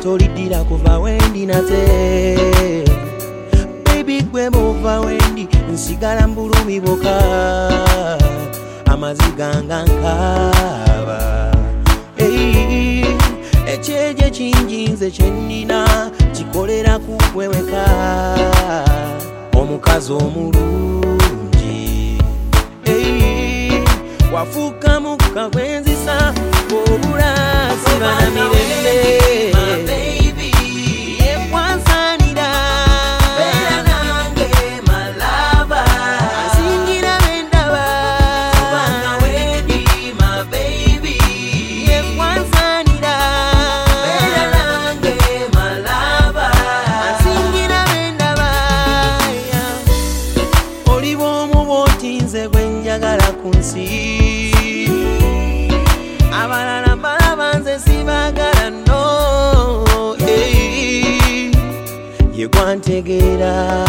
tolidira kuva wendi nate baby gwe muva wendi nsigala mbulumi boka amaziganga nkaba ekyeje kinjinze kyenina kikolera kugweweka omukazi omulungi wafuuka mukka gwenzisa obula sibana mirembe ekwansanira beera nange malaba asingira bendaba kubanga wendi my baby ekwansanira beera nange malaba asingira bendaba oli bw'omu bw'otinze gwe njagala ku nsi abalala mbalaba nze sibagala no ye gwantegeera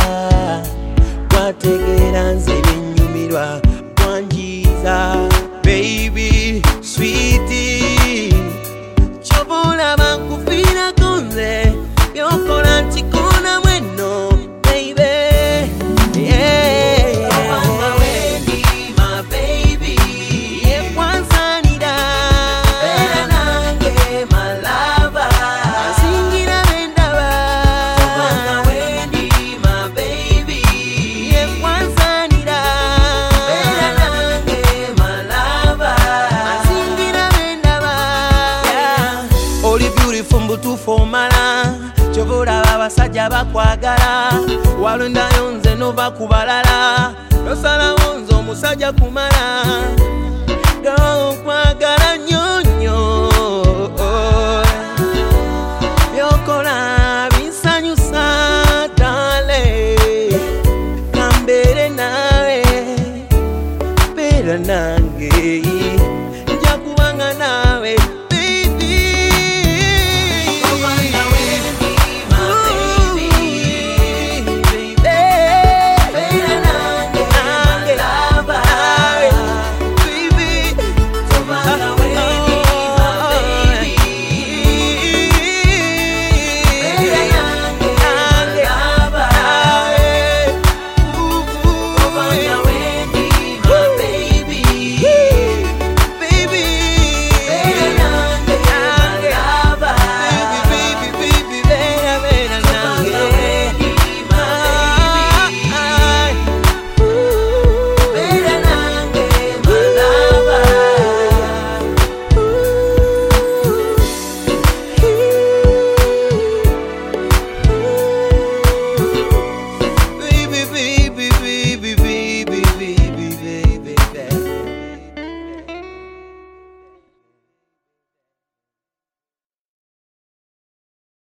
nze byennyumirwa gwanjiza baby sweetie ky'oba olaba nkufiirako nze byokola nkikoona mweno baby omala kyobula abasajja bakwagala walondayo nze nova ku balala nosalawo nze omusajja kumala nkwagala